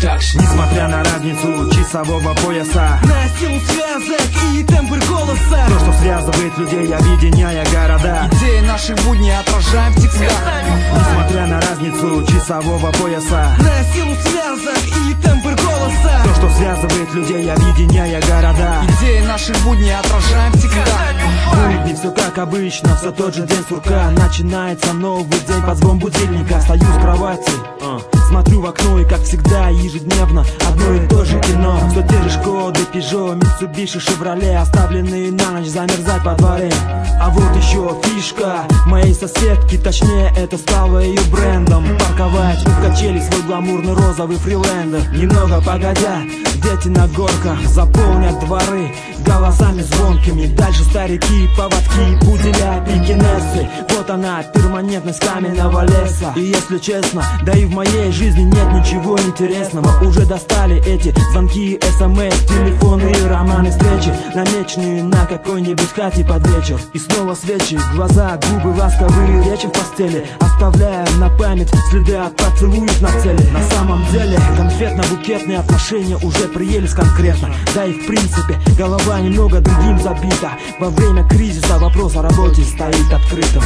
Несмотря на разницу часового пояса, на силу связок и тембр голоса, то, что связывает людей, объединяя города, идеи наших будней отражаем в текстах. Несмотря на разницу часового пояса, на силу связок и тембр голоса, то, что связывает людей, объединяя города, идеи наших будней отражаем в текстах. будни, все как обычно, все тот же день сурка. Начинается новый день под звон будильника. Стою с кровати, смотрю в окно, и как всегда ежедневно одно и то же кино. Все те же Шкоды, Peugeot, Mitsubishi, Chevrolet, оставленные на ночь замерзать по дворе. А вот еще фишка моей соседки, точнее это стало ее брендом. Парковать у качелей свой гламурный розовый фрилендер. Немного погодя, дети на горках заполнят дворы голосами звонкими. Дальше старики, поводки, пуделя, пекинесы. Вот она, перманентность каменного леса. И если честно, да и в моей жизни нет ничего интересного. Уже достали эти звонки, смс, телефоны и романы, встречи, намеченные на какой-нибудь хате под вечер. И снова свечи, глаза, губы, ласковые речи в постели, оставляя на память следы от поцелуев на цели. На самом деле конфетно-букетные отношения уже приелись конкретно. Да и в принципе голова немного другим забита. Во время кризиса вопрос о работе стоит открытым.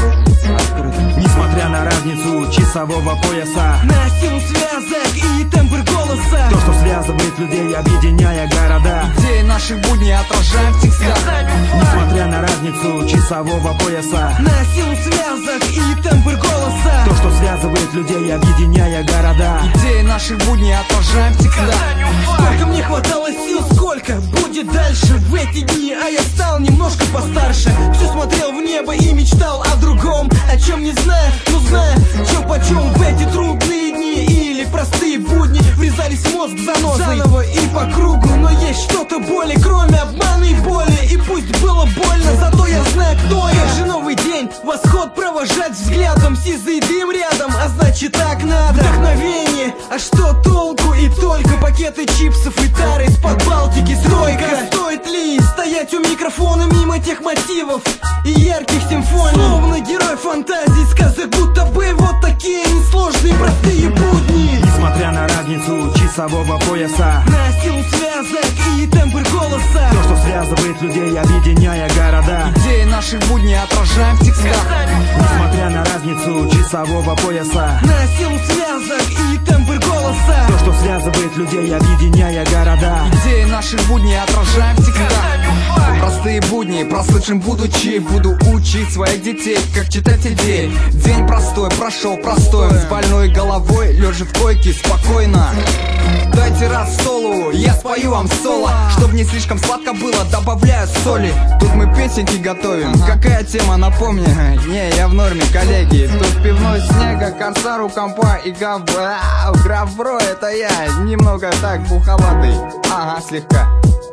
Несмотря на разницу часового пояса, на силу связок и тембр голоса, то, что связывает людей, объединяя города, идеи наших будней отражаем в текстах. Несмотря на разницу часового пояса, на силу связок и тембр голоса, то, что связывает людей, объединяя города, идеи наших будней отражаем в текстах. Сколько мне хватало сил, сколько будет дальше в эти дни, а я стал немножко постарше. Все смотрел в небо и мечтал о другом, о чем не знаю, но знаю, чё почем в эти трудные дни или простые будни врезались в мозг занозой заново и по кругу. Но есть что-то более, кроме обмана и боли. И пусть было больно, зато я знаю, кто я. Как же новый день, восход провожать взглядом, сизый дым рядом, а значит так надо. Вдохновение, а что толку? И только пакеты чипсов и тары из-под Балтики. Стройка, стоит ли стоять у микрофона мимо тех мотивов и ярких симфоний? Словно герой фантазии, сказок будто бы вот такие несложные простые будни. Несмотря на разницу часового пояса, на силу связок и тембр голоса, то, что связывает людей, объединяя города, идеи наших будней отражаем в текстах. Несмотря на разницу часового пояса, на силу связок и тембр голоса, то, что связывает людей, объединяя города, идеи наших будней отражаем в текстах. Простые будни, прослышим будучи, буду учить своих детей, как читать идеи. День простой, прошел простой, с больной головой, лежа в койке, спокойно. Дайте раз солу, я спою вам соло. Чтоб не слишком сладко было, добавляю соли. Тут мы песенки готовим, какая тема, напомни? Не, я в норме, коллеги. Тут пивной снега, корсару, компа и гавбро. Граф бро, это я, немного так буховатый, ага, слегка.